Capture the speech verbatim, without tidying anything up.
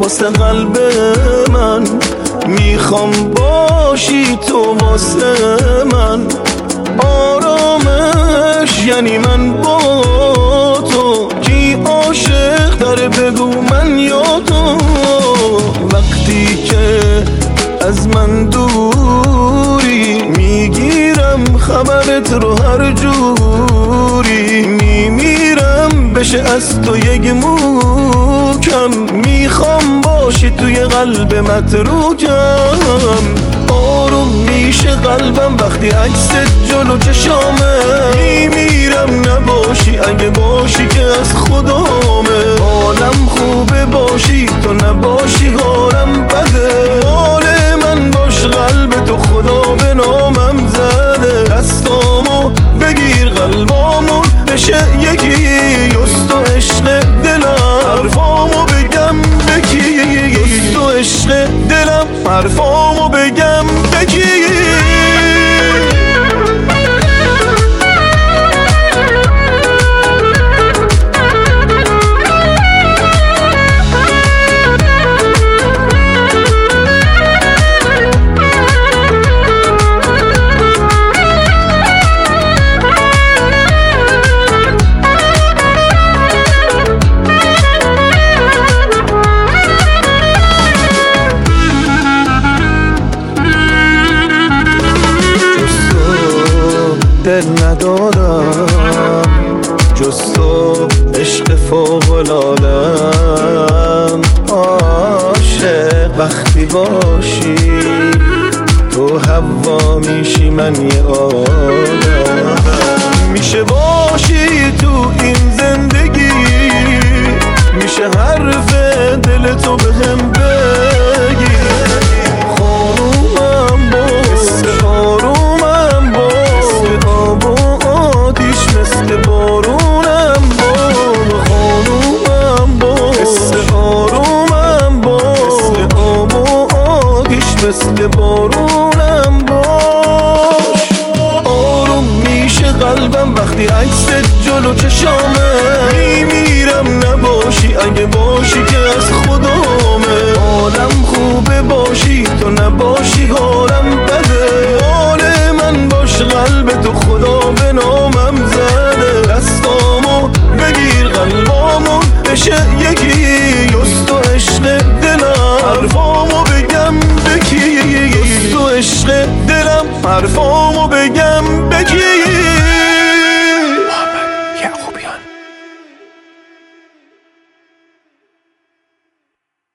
واسه قلب من، میخوام باشی تو واسه من. آرامش یعنی من با تو، کی عاشق داره بگو من یا تو. وقتی که از من دوری، میگیرم خبرت رو هر جوری. میمیرم بشه از تو یک موکم، میخوام باشی توی قلب متروکم. آروم میشه قلبم وقتی عکست جلو چشامه. میمیرم نباشی، اگه باشی که از خدامه. حالم خوبه باشی تو نباشی حالم بده. حال من باش قلب تو خدا به نامم زده. دستامو بگیر قلبامو بشه یکی، یست و عشق دلم حرفامو بگم بکی. یست و عشق دلم حرفامو بگم بکی. دل ندارم جز تو، عشق فوق‌العاده‌ام. عاشق وقتی باشی تو هوا میشی من یه آدم. میشه باشی تو این زندگی، میشه حرف دل تو بهم بگی. خانومم باش، آرومم باش، آب و آتیش مثل بارونم باش. خانومم باش، آرومم باش، آب و آتیش مثل بارونم باش. آروم میشه قلبم وقتی عکست جلو چشامه. میمیرم نباشی، اگه باشی که از خدامه. حالم خوبه باشی تو نباشی حالم بده. حال من باش قلب تو خدا به نامم زده. دستامو بگیر قلبامو بشه یکی، یست و عشق دلم حرفامو بگم بکی. یست و عشق دلم حرفامو